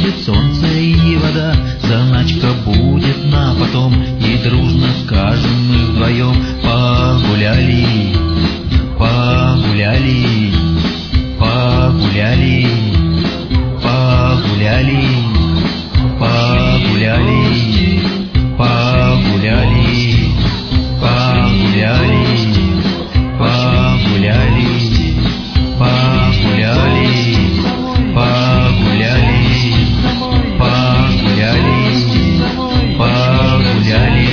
будет солнце и вода, заначка будет на потом, и дружно скажем мы вдвоем: погуляли, погуляли, погуляли, погуляли, погуляли, погуляли, погуляли, погуляли, погуляли, погуляли, погуляли, погуляли.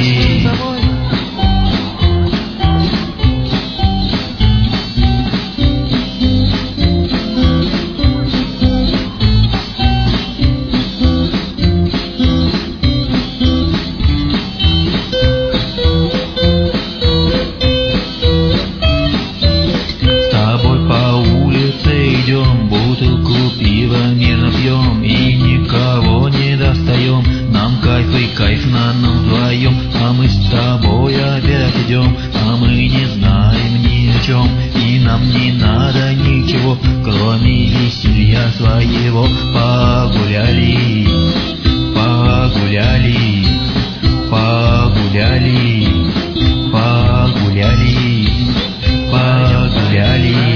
Бутылку пива мирно пьем и никого не достаем. Нам кайф и кайф на нам вдвоем, а мы с тобой опять идем, а мы не знаем ни о чем, и нам не надо ничего, кроме веселья своего. Погуляли, погуляли, погуляли, погуляли, погуляли.